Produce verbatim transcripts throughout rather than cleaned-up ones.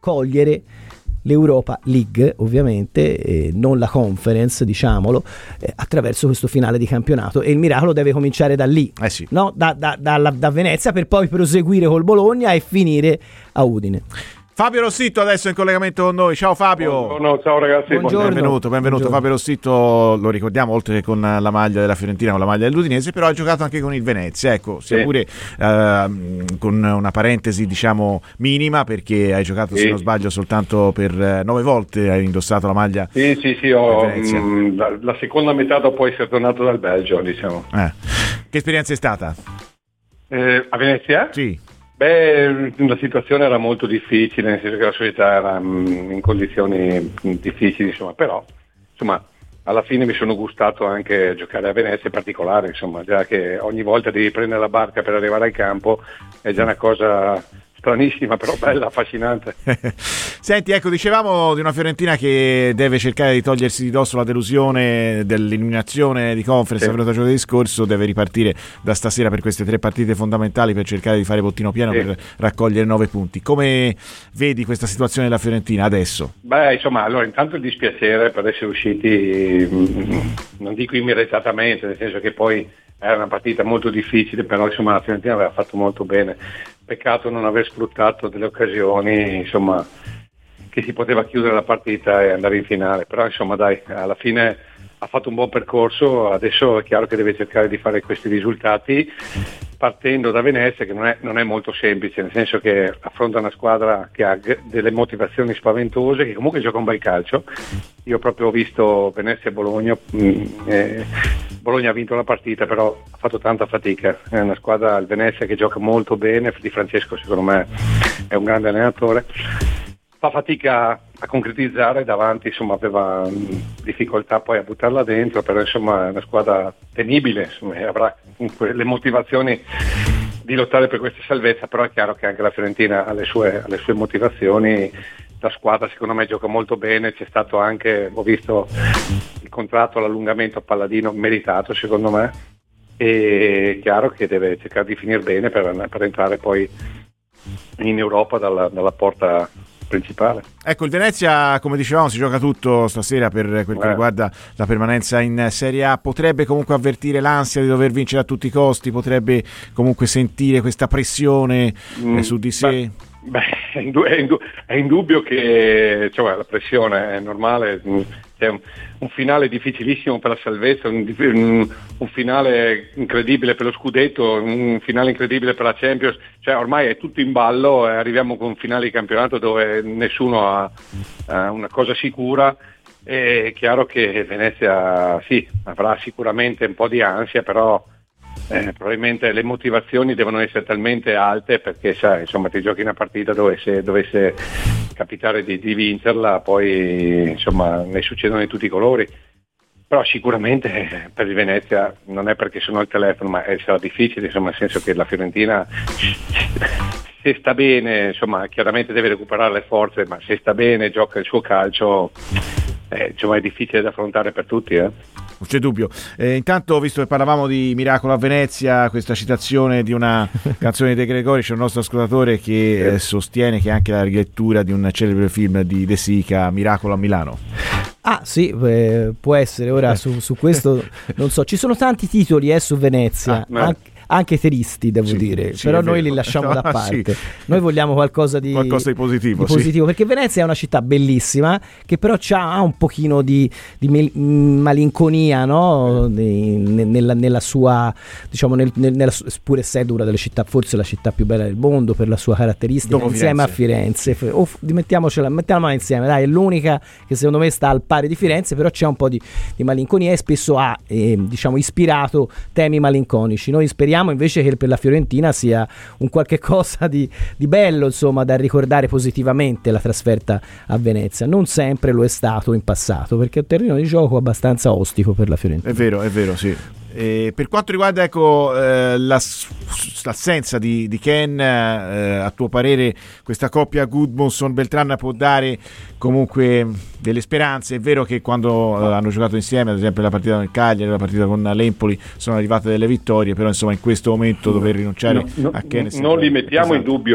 cogliere l'Europa League, ovviamente, eh, non la Conference, diciamolo, eh, attraverso questo finale di campionato, e il miracolo deve cominciare da lì, eh sì. no? da, da, da, da Venezia, per poi proseguire col Bologna e finire a Udine. Fabio Rossitto adesso in collegamento con noi. Ciao Fabio. Buongiorno, ciao ragazzi. Buongiorno. Benvenuto, benvenuto. Buongiorno. Fabio Rossitto, lo ricordiamo, oltre che con la maglia della Fiorentina, con la maglia dell'Udinese, però ha giocato anche con il Venezia, ecco, sia sì. pure eh, con una parentesi diciamo minima, perché hai giocato, sì. se non sbaglio, soltanto per eh, nove volte hai indossato la maglia. Sì, sì, sì, ho, mh, la, la seconda metà dopo essere tornato dal Belgio, diciamo. Eh. Che esperienza è stata? Eh, a Venezia? Sì. Beh, la situazione era molto difficile, nel senso che la società era mh, in condizioni difficili, insomma, però insomma alla fine mi sono gustato anche giocare a Venezia, in particolare, insomma, già che ogni volta devi prendere la barca per arrivare al campo è già una cosa stranissima, però bella, affascinante. Senti, ecco, dicevamo di una Fiorentina che deve cercare di togliersi di dosso la delusione dell'eliminazione di Conference, sì. avuto giovedì scorso, deve ripartire da stasera per queste tre partite fondamentali per cercare di fare bottino pieno, sì. per raccogliere nove punti. Come vedi questa situazione della Fiorentina adesso? Beh, insomma, allora intanto il dispiacere per essere usciti, non dico immeritatamente, nel senso che poi era una partita molto difficile, però insomma la Fiorentina aveva fatto molto bene. Peccato non aver sfruttato delle occasioni, insomma, che si poteva chiudere la partita e andare in finale, però insomma dai, alla fine ha fatto un buon percorso, adesso è chiaro che deve cercare di fare questi risultati partendo da Venezia, che non è, non è molto semplice, nel senso che affronta una squadra che ha g- delle motivazioni spaventose, che comunque gioca un bel calcio. Io proprio ho visto Venezia e Bologna, mh, eh, Bologna ha vinto la partita, però ha fatto tanta fatica, è una squadra, il Venezia, che gioca molto bene, Di Francesco secondo me è un grande allenatore, fa fatica a concretizzare davanti, insomma aveva mh, difficoltà poi a buttarla dentro, però insomma è una squadra temibile, insomma, avrà comunque le motivazioni di lottare per questa salvezza, però è chiaro che anche la Fiorentina ha le sue, ha le sue motivazioni. La squadra secondo me gioca molto bene, c'è stato anche, ho visto il contratto, l'allungamento a Palladino meritato secondo me, e è chiaro che deve cercare di finire bene per, per entrare poi in Europa dalla, dalla porta principale. Ecco, il Venezia, come dicevamo, si gioca tutto stasera per quel che eh. riguarda la permanenza in Serie A. Potrebbe comunque avvertire l'ansia di dover vincere a tutti i costi, potrebbe comunque sentire questa pressione mm, su di sé. Beh, beh è, indu- è, indu- è indubbio che cioè, la pressione è normale. C'è un, un finale difficilissimo per la salvezza, un, un, un finale incredibile per lo scudetto, un finale incredibile per la Champions, cioè ormai è tutto in ballo e arriviamo con un finale di campionato dove nessuno ha, ha una cosa sicura. È chiaro che Venezia sì, avrà sicuramente un po' di ansia, però eh, probabilmente le motivazioni devono essere talmente alte, perché sai, insomma, ti giochi una partita dove se dovesse capitare di, di vincerla, poi insomma ne succedono di tutti i colori, però sicuramente per il Venezia non è perché sono al telefono, ma è, sarà difficile, insomma, nel senso che la Fiorentina se sta bene, insomma, chiaramente deve recuperare le forze, ma se sta bene, gioca il suo calcio, eh, insomma è difficile da affrontare per tutti, eh. Non c'è dubbio. Eh, intanto, visto che parlavamo di Miracolo a Venezia, questa citazione di una canzone di De Gregori, c'è un nostro ascoltatore che eh, sostiene che è anche la rilettura di un celebre film di De Sica, Miracolo a Milano. Ah sì, eh, può essere. Ora su, su questo non so, ci sono tanti titoli eh, su Venezia, ah, anche, anche tristi devo sì, dire, sì, però noi li lasciamo da parte. Sì. Noi vogliamo qualcosa di, qualcosa di positivo, di positivo sì. Perché Venezia è una città bellissima che però ha un pochino di, di mel- malinconia, no? Di, nella, nella sua, diciamo, nel, nella, pur essendo una delle città, forse la città più bella del mondo per la sua caratteristica, dopo insieme Firenze. a Firenze. O, mettiamocela, mettiamola insieme, dai, è l'unica che secondo me sta al pari di Firenze, però c'è un po' di, di malinconia e spesso ha eh, diciamo ispirato temi malinconici. Noi speriamo invece che per la Fiorentina sia un qualche cosa di, di bello, insomma, da ricordare positivamente la trasferta a Venezia. Non sempre lo è stato in passato, perché è un terreno di gioco abbastanza ostico per la Fiorentina. È vero, è vero, sì. E per quanto riguarda ecco eh, la, l'assenza di, di Ken, eh, a tuo parere questa coppia Gudmundsson-Beltran può dare comunque delle speranze? È vero che quando eh, hanno giocato insieme, ad esempio la partita con il Cagliari, la partita con l'Empoli, sono arrivate delle vittorie, però insomma in questo momento dover rinunciare no, no, a Ken non li mettiamo pesante. in dubbio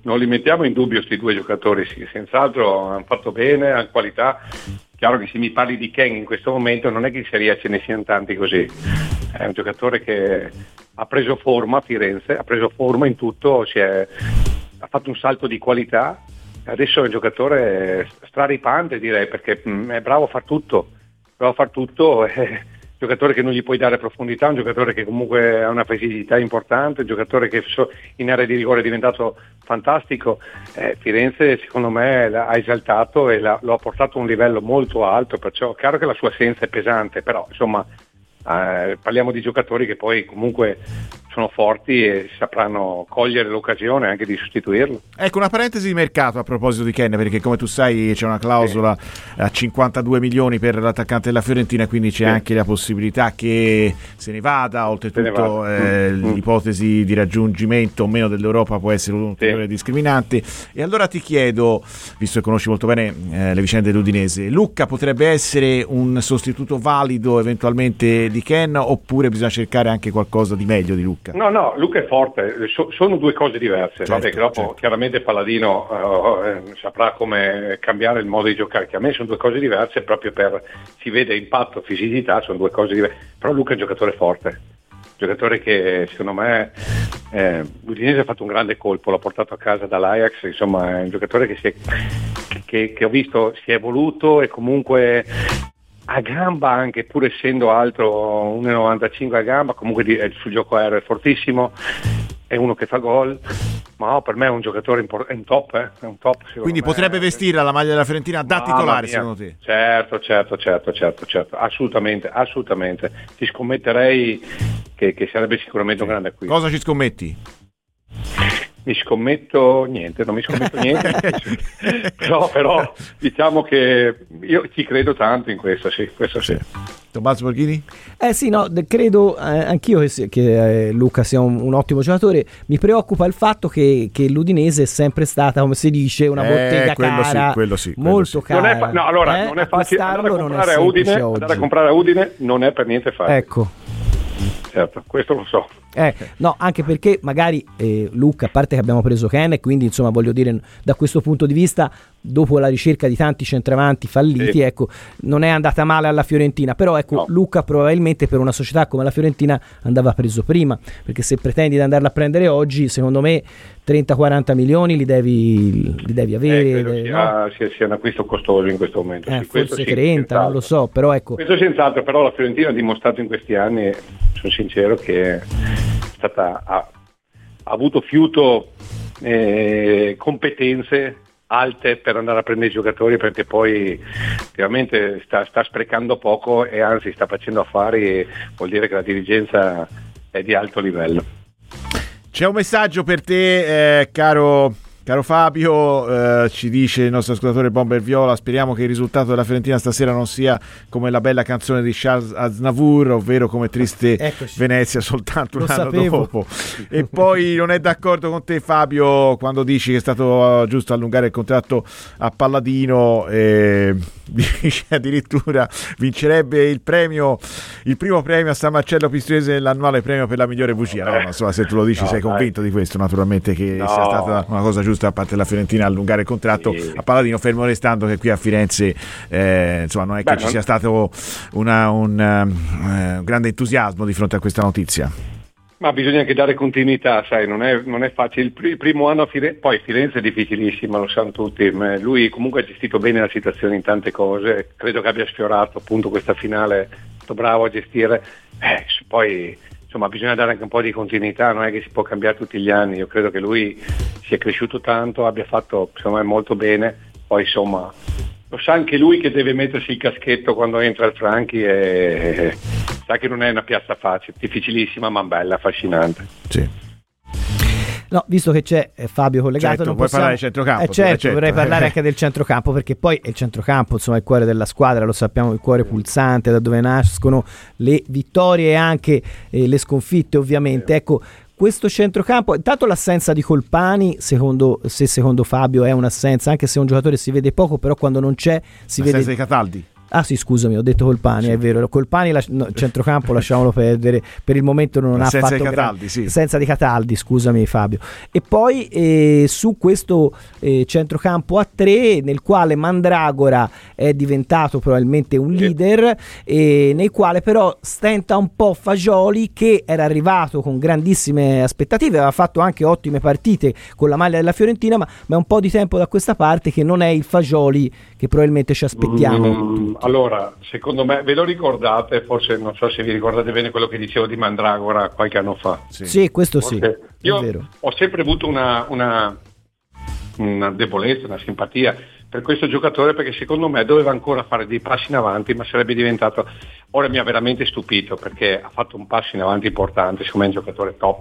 non li mettiamo in dubbio questi due giocatori, sì, senz'altro hanno fatto bene, hanno qualità. Chiaro che se mi parli di Ken in questo momento non è che in Serie A ce ne siano tanti così, è un giocatore che ha preso forma a Firenze, ha preso forma in tutto, si è, ha fatto un salto di qualità, adesso è un giocatore straripante direi, perché mh, è bravo a far tutto, bravo a far tutto, è un giocatore che non gli puoi dare profondità, un giocatore che comunque ha una fisicità importante, un giocatore che in area di rigore è diventato fantastico. eh, Firenze secondo me l'ha esaltato e l'ha, lo ha portato a un livello molto alto, perciò è chiaro che la sua assenza è pesante, però insomma eh, parliamo di giocatori che poi comunque sono forti e sapranno cogliere l'occasione anche di sostituirlo. Ecco, una parentesi di mercato a proposito di Ken, perché come tu sai c'è una clausola sì. a cinquantadue milioni per l'attaccante della Fiorentina, quindi c'è sì. anche la possibilità che se ne vada, oltretutto ne eh, mm. l'ipotesi di raggiungimento o meno dell'Europa può essere un ulteriore sì. discriminante. E allora ti chiedo, visto che conosci molto bene eh, le vicende dell'Udinese, Lucca potrebbe essere un sostituto valido eventualmente di Ken, oppure bisogna cercare anche qualcosa di meglio di Lucca? No, no, Lucca è forte, so, sono due cose diverse, certo, vabbè, che dopo certo. chiaramente Palladino uh, eh, saprà come cambiare il modo di giocare, che a me sono due cose diverse proprio per, si vede impatto, fisicità, sono due cose diverse, però Lucca è un giocatore forte, un giocatore che secondo me eh, l'Udinese ha fatto un grande colpo, l'ha portato a casa dall'Ajax, insomma è un giocatore che, si è, che, che ho visto si è evoluto e comunque a gamba, anche pur essendo alto uno virgola novantacinque a gamba, comunque di, sul gioco aereo è fortissimo, è uno che fa gol, ma no, per me è un giocatore import- è un top, eh? è un top quindi me. potrebbe vestire la maglia della Fiorentina da titolare secondo te? Certo, certo, certo, certo, certo, assolutamente, assolutamente, ti scommetterei che, che sarebbe sicuramente sì. un grande acquisto. Cosa ci scommetti? Mi scommetto niente, non mi scommetto niente, però, però diciamo che io ci credo tanto in questo, sì, questo sì. Tommaso Borghini? Eh sì, no, credo eh, anch'io che, che eh, Lucca sia un, un ottimo giocatore. Mi preoccupa il fatto che, che l'Udinese è sempre stata, come si dice, una bottega eh, quello cara, sì, quello sì, quello molto sì. cara. Non è fa- no, allora, eh? non è facile andare a comprare a Udine, andare a oggi. comprare a Udine non è per niente facile. Ecco. Certo, questo lo so. Eh, no, anche perché magari eh, Lucca, a parte che abbiamo preso Ken, e quindi insomma voglio dire, da questo punto di vista, dopo la ricerca di tanti centravanti falliti, sì. ecco, non è andata male alla Fiorentina, però ecco, no. Lucca probabilmente per una società come la Fiorentina andava preso prima, perché se pretendi di andarla a prendere oggi, secondo me trenta quaranta milioni li devi, li devi avere. Eh, credo sia, no? sia, sia un acquisto costoso in questo momento. Eh, sì, forse sì, trenta, non lo so, però ecco. Questo senz'altro, però la Fiorentina ha dimostrato in questi anni, sono sincero, che è stata, ha, ha avuto fiuto eh, competenze alte per andare a prendere i giocatori, perché poi veramente sta, sta sprecando poco e anzi sta facendo affari, e vuol dire che la dirigenza è di alto livello. C'è un messaggio per te, eh, caro caro Fabio, eh, ci dice il nostro ascoltatore Bomber Viola: speriamo che il risultato della Fiorentina stasera non sia come la bella canzone di Charles Aznavour, ovvero come Triste Eccoci. Venezia soltanto un Lo anno sapevo. dopo. E poi non è d'accordo con te, Fabio, quando dici che è stato giusto allungare il contratto a Palladino, eh, dice addirittura vincerebbe il premio, il primo premio a San Marcello Pistoiese, l'annuale premio per la migliore bugia. No, ma insomma, se tu lo dici, no, sei convinto dai. di questo, naturalmente, che no. sia stata una cosa giusta da parte della Fiorentina allungare il contratto sì. a Palladino, fermo restando che qui a Firenze eh, insomma non è che Beh, ci non... sia stato una, un uh, grande entusiasmo di fronte a questa notizia. Ma bisogna anche dare continuità, sai, non è, non è facile. Il primo anno a Firenze, poi Firenze è difficilissima, lo sanno tutti, ma lui comunque ha gestito bene la situazione in tante cose, credo che abbia sfiorato appunto questa finale, stato bravo a gestire, eh, poi insomma bisogna dare anche un po' di continuità, non è che si può cambiare tutti gli anni, io credo che lui sia cresciuto tanto, abbia fatto secondo me molto bene, poi insomma lo sa anche lui che deve mettersi il caschetto quando entra al Franchi e sa che non è una piazza facile, difficilissima ma bella, affascinante. Sì. No, visto che c'è eh, Fabio collegato, certo, non vuoi possiamo... parlare del centrocampo? Eh, certo, certo, vorrei parlare anche del centrocampo, perché poi il centrocampo, insomma, è il cuore della squadra, lo sappiamo, il cuore pulsante, da dove nascono le vittorie e anche eh, le sconfitte, ovviamente. Ecco, questo centrocampo, intanto l'assenza di Colpani, secondo, se secondo Fabio è un'assenza, anche se un giocatore si vede poco, però quando non c'è si l'assenza vede... di Cataldi. Ah sì, scusami, ho detto Colpani, sì. È vero, Colpani la, no, centrocampo lasciamolo perdere, per il momento non ha senza fatto di Cataldi, gran... sì. senza di Cataldi, scusami Fabio. E poi eh, su questo eh, centrocampo a tre, nel quale Mandragora è diventato probabilmente un leader, e nel quale però stenta un po' Fagioli, che era arrivato con grandissime aspettative, aveva fatto anche ottime partite con la maglia della Fiorentina, ma, ma è un po' di tempo da questa parte che non è il Fagioli che probabilmente ci aspettiamo. Mm, allora, secondo me, ve lo ricordate, forse non so se vi ricordate bene quello che dicevo di Mandragora qualche anno fa. Sì, sì, questo sì. Forse. Io è vero. ho sempre avuto una, una, una debolezza, una simpatia per questo giocatore, perché secondo me doveva ancora fare dei passi in avanti, ma sarebbe diventato, ora mi ha veramente stupito perché ha fatto un passo in avanti importante, secondo me è un giocatore top.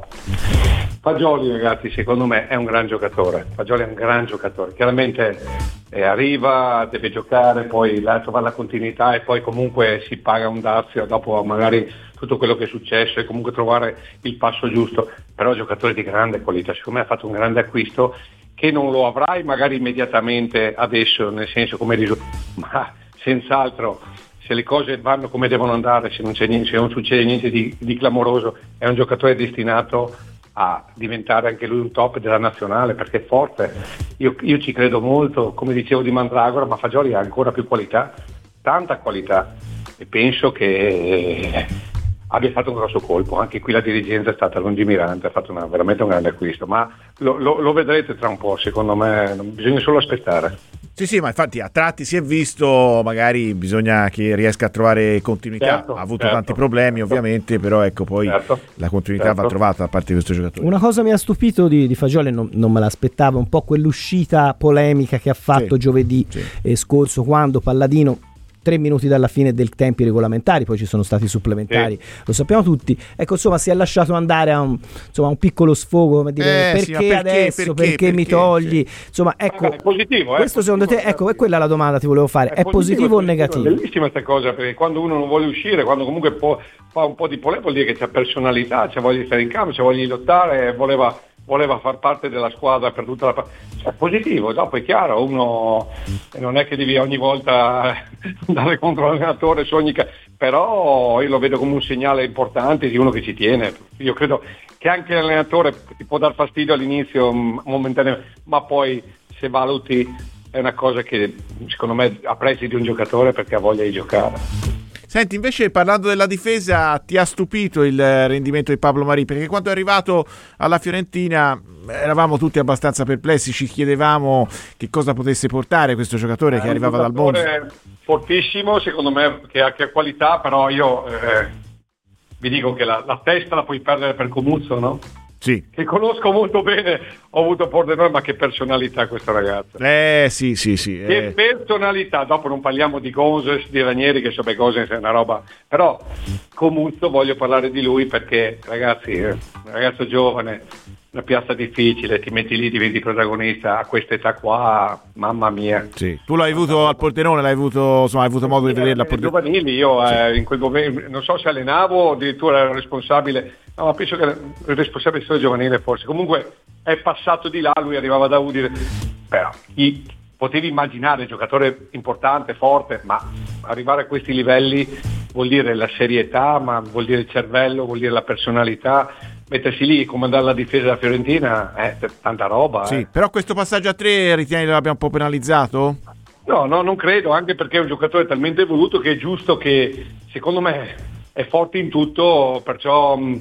Fagioli, ragazzi, secondo me è un gran giocatore. Fagioli è un gran giocatore. Chiaramente eh, arriva, deve giocare, poi la, trova la continuità e poi comunque si paga un dazio dopo magari tutto quello che è successo e comunque trovare il passo giusto. Però è un giocatore di grande qualità. Secondo me ha fatto un grande acquisto che non lo avrai magari immediatamente adesso, nel senso come risultato, ma senz'altro se le cose vanno come devono andare, se non, c'è niente, se non succede niente di, di clamoroso, è un giocatore destinato a diventare anche lui un top della nazionale, perché è forte. Io, io ci credo molto, come dicevo di Mandragora, ma Fagioli ha ancora più qualità, tanta qualità, e penso che abbia fatto un grosso colpo. Anche qui la dirigenza è stata lungimirante, ha fatto una, veramente un grande acquisto, ma lo, lo, lo vedrete tra un po', secondo me bisogna solo aspettare. Sì, sì, ma infatti a tratti si è visto, magari bisogna che riesca a trovare continuità. Certo, ha avuto certo, tanti problemi certo. ovviamente, però ecco poi certo, la continuità certo. va trovata da parte di questo giocatore. Una cosa mi ha stupito di, di Fagioli, non, non me l'aspettavo, un po' quell'uscita polemica che ha fatto sì, giovedì sì. eh, scorso, quando Palladino, tre minuti dalla fine del tempi regolamentari, poi ci sono stati supplementari, sì. Lo sappiamo tutti, ecco, insomma si è lasciato andare a un, insomma, un piccolo sfogo, come dire, eh, perché, sì, perché adesso, perché, perché, perché mi togli, sì. Insomma, ecco, è positivo, eh, questo positivo, secondo te, ecco, è quella la domanda ti volevo fare, è, è positivo, positivo o negativo? È bellissima questa cosa, perché quando uno non vuole uscire, quando comunque può, fa un po' di polemica, vuol dire che c'ha personalità, c'ha voglia di stare in campo, c'ha voglia di lottare, voleva voleva far parte della squadra per tutta la, cioè, positivo. Dopo è chiaro, uno non è che devi ogni volta andare contro l'allenatore, sogni che, però io lo vedo come un segnale importante di uno che ci tiene. Io credo che anche l'allenatore ti può dar fastidio all'inizio momentaneamente, ma poi se valuti è una cosa che secondo me apprezzi di un giocatore perché ha voglia di giocare. Senti, invece parlando della difesa, ti ha stupito il rendimento di Pablo Marí? Perché quando è arrivato alla Fiorentina eravamo tutti abbastanza perplessi, ci chiedevamo che cosa potesse portare questo giocatore è che arrivava dal Monza. Fortissimo, secondo me, che ha, che ha qualità, però io eh, vi dico che la, la testa la puoi perdere per Comuzzo, no? Sì. Che conosco molto bene, ho avuto Pordenone, ma che personalità questa ragazza. Eh sì, sì, sì. Che eh. personalità, dopo non parliamo di Goses, di Ranieri, che so beh, Goses è una roba, però Comuzzo voglio parlare di lui perché ragazzi, eh, un ragazzo giovane, una piazza difficile, ti metti lì, diventi protagonista a questa età qua, mamma mia. Sì. Tu l'hai avuto al Pordenone, l'hai avuto, insomma, hai avuto modo di vederlo al Pordenone? Giovanili, io sì. eh, in quel momento, non so se allenavo o addirittura ero responsabile, no, ma penso che il responsabile sia giovanile forse, comunque è passato di là, lui arrivava da Udine, però chi potevi immaginare giocatore importante, forte, ma arrivare a questi livelli vuol dire la serietà, ma vuol dire il cervello, vuol dire la personalità. Mettersi lì e comandare la difesa della Fiorentina è eh, tanta roba. Sì, eh. però questo passaggio a tre ritieni che l'abbia un po' penalizzato? No, no, non credo, anche perché è un giocatore talmente evoluto che è giusto che, secondo me, è forte in tutto, perciò mh,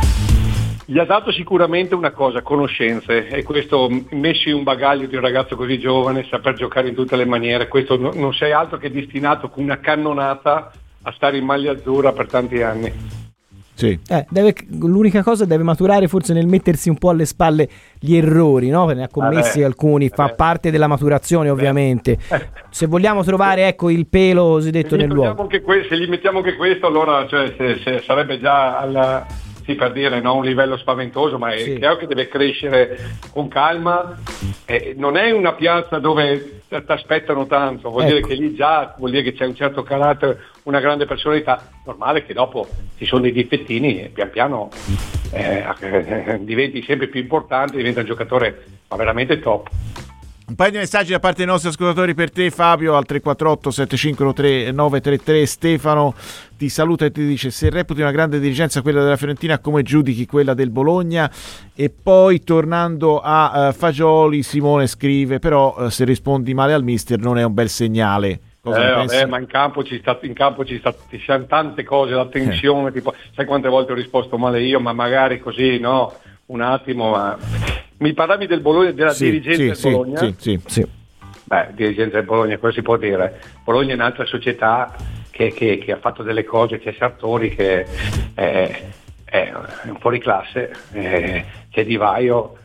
gli ha dato sicuramente una cosa, conoscenze, e questo, messi in un bagaglio di un ragazzo così giovane, saper giocare in tutte le maniere, questo no, non sei altro che destinato con una cannonata a stare in maglia azzurra per tanti anni. Sì. Eh, deve, l'unica cosa deve maturare forse nel mettersi un po' alle spalle gli errori, no? Ne ha commessi eh, alcuni, fa eh, parte della maturazione ovviamente. Eh, se vogliamo trovare ecco il pelo cosiddetto nell'uovo, che que- se gli mettiamo anche questo, allora cioè, se, se sarebbe già alla, sì, per dire, no, un livello spaventoso, ma è sì. chiaro che deve crescere con calma. Eh, non è una piazza dove ti aspettano tanto, vuol ecco. dire che lì già vuol dire che c'è un certo carattere, una grande personalità. Normale che dopo ci sono dei difettini e pian piano eh, diventi sempre più importante, diventa un giocatore ma veramente top. Un paio di messaggi da parte dei nostri ascoltatori per te, Fabio, al tre quattro otto sette cinque tre nove tre tre. Stefano ti saluta e ti dice: se reputi una grande dirigenza quella della Fiorentina, come giudichi quella del Bologna? E poi, tornando a uh, Fagioli, Simone scrive: però uh, se rispondi male al mister non è un bel segnale. Cosa eh, vabbè, ma in campo ci sta, in campo ci sta, ci sono tante cose, la tensione, eh. tipo, sai quante volte ho risposto male io, ma magari così, no, un attimo, ma mi parlavi del Bologna, della sì, dirigenza sì, del sì, Bologna? Sì, sì, sì. Beh, dirigenza del Bologna, cosa si può dire? Bologna è un'altra società che, che, che ha fatto delle cose, c'è Sartori che è, è un fuori classe, è, c'è Di Vaio,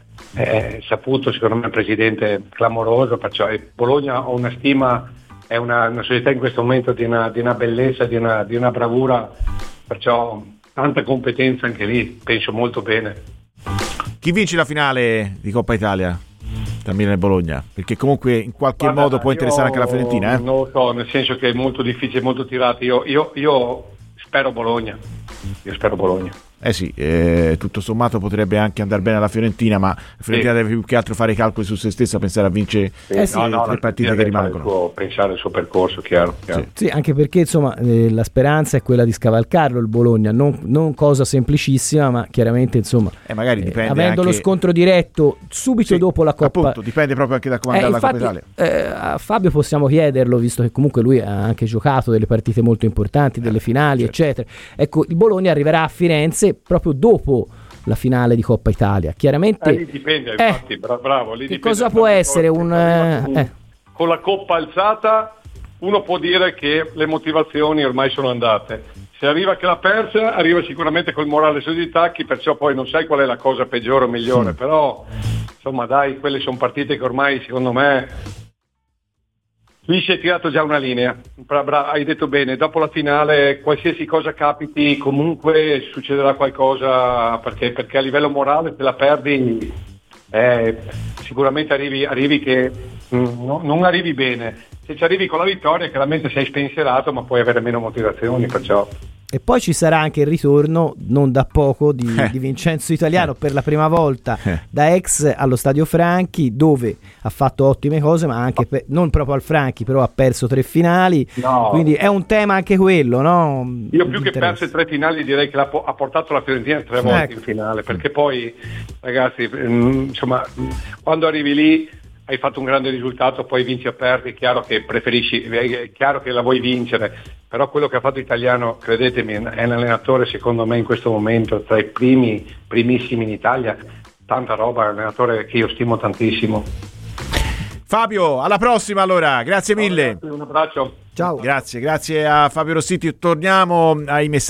è saputo, secondo me, un presidente clamoroso, perciò Bologna ha una stima, è una, una società in questo momento di una, di una bellezza, di una, di una bravura, perciò tanta competenza anche lì, penso molto bene. Chi vince la finale di Coppa Italia tra Milano e Bologna? Perché comunque in qualche Guarda, modo può interessare anche la Fiorentina, eh? Non lo so, nel senso che è molto difficile, molto tirato. Io, io, io spero Bologna. Io spero Bologna. Eh sì, eh, tutto sommato potrebbe anche andare bene alla Fiorentina, ma la Fiorentina sì. deve più che altro fare i calcoli su se stessa, pensare a vincere sì. eh sì. no, no, le partite che rimangono. Può pensare al suo percorso, chiaro. chiaro. Sì. sì, anche perché insomma eh, la speranza è quella di scavalcarlo il Bologna, non, non cosa semplicissima, ma chiaramente insomma eh, magari dipende eh, avendo anche... lo scontro diretto subito sì, dopo la Coppa. Appunto, dipende proprio anche da come andrà eh, la Coppa Italia. Eh, a Fabio possiamo chiederlo, visto che comunque lui ha anche giocato delle partite molto importanti, delle eh, finali, certo. eccetera. Ecco, il Bologna arriverà a Firenze proprio dopo la finale di Coppa Italia, chiaramente eh, lì dipende, infatti, eh, bravo, lì che cosa può essere un eh. con la coppa alzata uno può dire che le motivazioni ormai sono andate, se arriva che l'ha persa arriva sicuramente col morale sugli tacchi, perciò poi non sai qual è la cosa peggiore o migliore, sì. però insomma dai, quelle sono partite che ormai secondo me lì si è tirato già una linea. Bra- bra- hai detto bene, dopo la finale qualsiasi cosa capiti comunque succederà qualcosa, perché, perché a livello morale se la perdi eh, sicuramente arrivi, arrivi che mh, no, non arrivi bene. Se ci arrivi con la vittoria chiaramente sei spensierato, ma puoi avere meno motivazioni, perciò. E poi ci sarà anche il ritorno, non da poco, di, eh. di Vincenzo Italiano, per la prima volta eh. da ex allo Stadio Franchi, dove ha fatto ottime cose, ma anche per, non proprio al Franchi, però ha perso tre finali, no. quindi è un tema anche quello, no? Io più che perse tre finali direi che l'ha, ha portato la Fiorentina tre volte ecco. in finale, perché poi ragazzi, insomma, quando arrivi lì hai fatto un grande risultato, poi vinci o perdi, è chiaro che preferisci, è chiaro che la vuoi vincere, però quello che ha fatto Italiano, credetemi, è un allenatore secondo me in questo momento tra i primi, primissimi in Italia, tanta roba, è un allenatore che io stimo tantissimo. Fabio, alla prossima allora, grazie mille. Un abbraccio. Ciao. Grazie, grazie a Fabio Rossiti, torniamo ai messaggi.